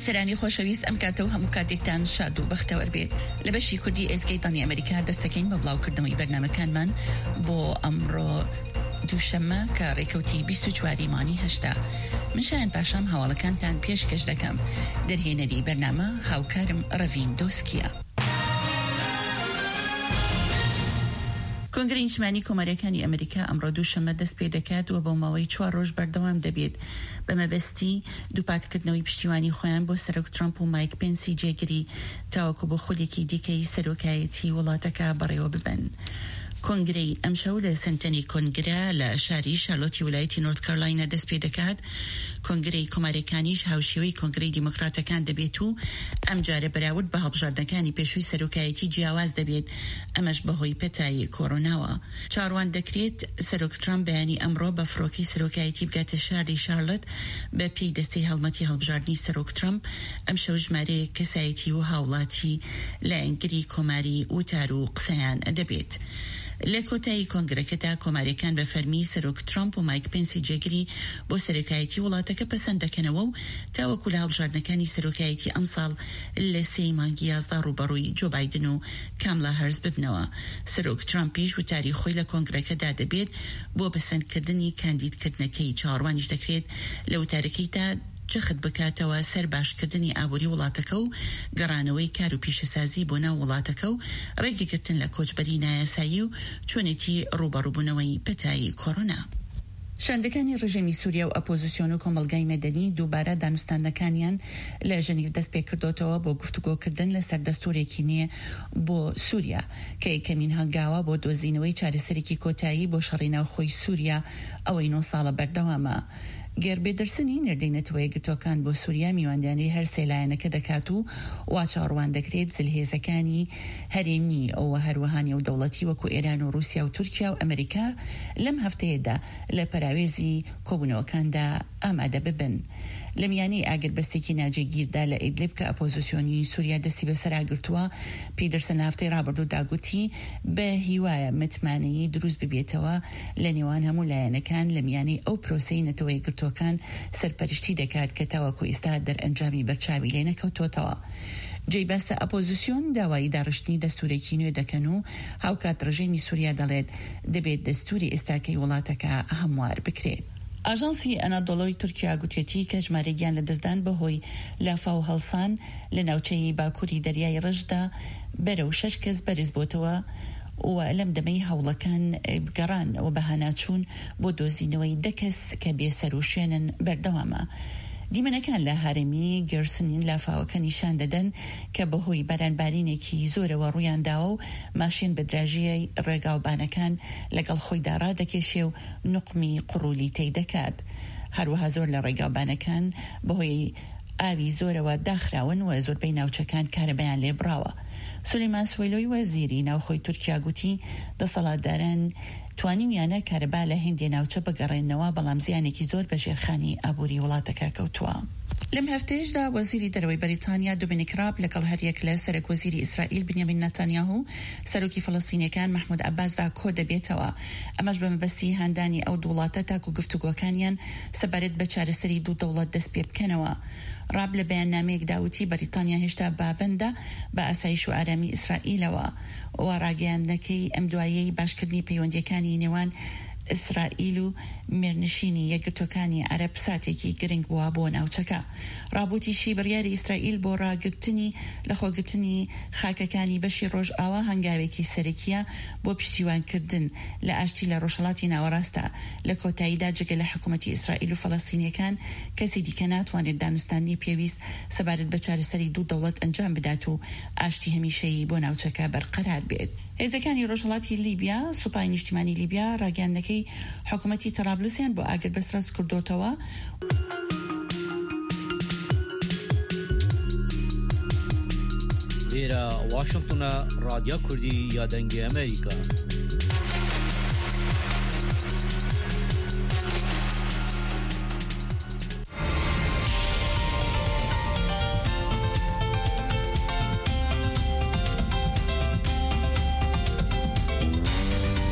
بیسەرانی خۆشەویست ئەم کاتە و هەموو کاتێکتان شاد و بەختەوەر بێت لە بەشی کوردی ئێسکەیتانی ئەمریکا دەستەکەین بە بڵاوکردنەوەی بەرنامەکانمان بۆ ئەمڕۆ دووشەممە کە ڕێکەوتی 24 مانی هەشتا. من شایان پاشام هەواڵەکانتان پێشکەش دەکەم. دەرهێنەری بەرنامە هاوکارم ڕەڤین دۆسکیە. کۆنگرەی نیشتیمانی کۆماریەکانی ئەمریکا ئەمڕۆ دووشەممە دەست پێ دەکات و بۆ ماوەی 4 ڕۆژ بەردەوام دەبێت بە مەبەستی دووپاتکردنەوەی پشتیوانی خۆیان بۆ سەرۆک ترامپ و مایک پێنسی جێگیری تاوەکو بۆ خولێکی دیکەی سەرۆکایەتی وڵاتەکە بەڕێوە ببن. کۆنگرەی ئەمشەو لە سنتەنی کۆنگرە لە شاری شارلۆتی ویلایەتی نۆرت کارۆلاینە دەست پێ دەکات. کۆنگرەی کۆماریەکانیش هاوشێوەی کۆنگرەی دیموکراتەکان دەبێت و ئەم جارە بەراورد بە هەڵبژاردنەکانی پێشووی سەرۆکایەتی جیاواز دەبێت، ئەمەش بەهۆی پەتایی کۆرۆناوە. چاڕوان دەکرێت سەرۆک ترامپ بەیانی ئەمڕۆ بە فڕۆکی سەرۆکایەتی بگاتە شاری شارلۆت بە پێی دەستەی هەڵمەتی هەڵبژاردننی سەرۆک ترامپ. ئەمشەو ژمارەیە کەسایەتی و هاوڵاتی لە ئەنگری کۆماری وتار و قسەیان دەبێت. لە کۆتایی کۆنگرەکەدا کۆماریەکان بە فەرمی سەرۆک ترامپ و مایک پێنسی جێگیری بۆ سەرۆکایەتی وڵاتەکە پەسەند دەکەنەوە و تاوەکو لە هەڵبژاردنەکانی سەرۆکایەتی ئەمساڵ لە 3 مانگی 11 ڕوبەڕووی جۆ بایدن و کاملا هەرز ببنەوە. سەرۆک ترامپیش وتاری خۆی لە کۆنگرەکەدا دەبێت بۆ بەسەندکردنی کاندیدکردنەکەی. چاڕوانیش دەکرێت لە وتارەکەیدا جەخت بکاتەوە سەر باشکردنی ئابووری وڵاتەکە و گەڕانەوەی کار و پیشەسازی بۆ ناو وڵاتەکە و ڕێگەگرتن لە کۆچبەری نایاسایی و چۆنێتی ڕوبەڕووبوونەوەی پەتایی کۆرۆنا. شاندەکانی ڕژێمی سووریا و ئەپۆزیسیۆن و کۆمەلگای مەدەنی دووبارە دانوستاندنەکانیان لە ژنیو دەست پێکردوتەوە بۆ گفتوگۆکردن لەسەر دەستوورێکی نوێ بۆ سووریا کە یەکەمین هەنگاوە بۆ دۆزینەوەی چارەسەرێکی کۆتایی بۆ شەڕی ناوخۆی سووریا ئەوەی 9 ساڵە بەردەوامە. گێربێدرسنی نردەینەتەوەی گرتوەکان بۆ سووریا میواندیانەی هەر سێلایەنەکە دەکات و واچاڕوان دەکرێت زلهێزەکانی هەرێمی ئەوە هەروەها نێودەوڵەتی وەکو ئێران و رووسیا و تورکیا و ئەمریکا لەم هەفتەیەدا لە پەراوێزی کۆبوونەوەکاندا ئامادە ببن. لە میانەی ئاگربەستێکی ناجێگیردا لە ئیدلیب کە ئەپۆزیسیۆنی سووریا دەستی بەسەراگرتووە، پیدرسن هەفتەی ڕابردوو داگوتی بە هیوایە متمانەیی دروست ببێتەوە لە نێوان هەموو لایەنەکان لە میانەی ئەو پرۆسەی نەتەوەی گرتوەکان سەرپەرشتی دەکات کە تاوەکو ئێستا دەرئەنجامی بەرچاوی لێ نەکەوتوتەوە. جێی باسە ئەپۆزیسیۆن داوای داڕشتنی دەستورێکی نوێ دەکەن و هاوکات ڕژێمی سووریا دەڵێت دەبێت دەستوری ئێستاکەی وڵاتەکە هەموار بکرێت. ئاژانسی ئەنادۆڵۆی تورکیا گوتێتی کە ژمارەیان لە دەستدان بەهۆی لافا و هەڵسان لە ناوچەی باکووری دەریای ڕەشدا بەرەو 6 کەس بەرز بۆتەوە و لەم دەمەی هەوڵەکان بگەڕان و بەهاناچوون بۆ دۆزینەوەی 10 کەس کە بێسەر و شوێنن بەردەوامە. دیمەنەکان لە هارمی گەرسنین لافاوەکە نیشان دەدەن کە بەهۆی بەرانبارینێکی زۆرەوە ڕوویانداوە و ماشین بەدراژیای ڕێگاوبانەکان لەگەڵ خۆیدا ڕادەکێشێ و نوقمی قڕولی تێی دەکات. هەروەها زۆر لە ڕێگاوبانەکان بەهۆی ئاوی زۆرەوە داخراون و زۆربەی ناوچەکان کارەبەیان لێبڕاوە. سولەیمان سوێلۆی وەزیری ناوخۆی تورکیا گوتی دەسەڵاتداران توانیمیانە کارەبا لە هێندێ ناوچە بگەڕێنەوە، بەڵام زیانێکی زۆر بە ژێرخانی ئابووری وڵاتەکە کەوتووە. لەم هەفتەیەشدا وەزیری دەرەوەی بەریتانیا دومینیک راب لەگەڵ هەریەک لە سەرۆکوەزیری ئیسرائیل بنیامین نەتانیاهو سەرۆکی فەڵەستینیەکان محمود عەباسدا کۆ دەبێتەوە. ئەمەش بە مەبەستی هەندانی ئەو دووڵاتە تاکو گفتوگۆکانیان سەبارەت بە چارەسەری دوو دەوڵەت دەست پێ بکەنەوە. راب لە بەیاننامەیەک داوتی بەریتانیا هێشتا بابەندە بە ئاسایش و ئارامی ئیسرائیلەوە و ڕاگەیاندنەکەی ئەم دوایەی باشکردنی پەیوەندیەکانی نێوان ئیسرائیل و مێرنشینی یەکگرتوەکانی عەرەب ساتێکی گرنگ بووە بۆ ناوچەکە. ڕابوتیشی بڕیاری ئیسرائیل بۆ ڕاگرتنی لە خۆگرتنی خاکەکانی بەشی ڕۆژئاوا هەنگاوێکی سەرەکیە بۆ پشتیوانکردن لە ئاشتی لە ڕۆژهەڵاتی ناوەڕاستە. لە کۆتاییدا جگە لە حکوومەتی ئیسرائیل و فەڵەستینیەکان کەسی دیکە ناتوانێت دانوستانی پێویست سەبارەت بە چارەسەری دوو دەوڵەت ئەنجام بدات و ئاشتی هەمیشەیی بۆ ناوچەکە بەرقەرار بێت. هێزەکانی ڕۆژهەڵاتی لیبیا سوپای نیشتیمانی لیبیا ڕاگەیاندنەکەی حکوومەتی تەرابلوسیان بۆ ئاگربەسرەس کردوتەوە. لێرە واشنگتنە ڕادیۆ کوردی یادەنگی ئەمریکا.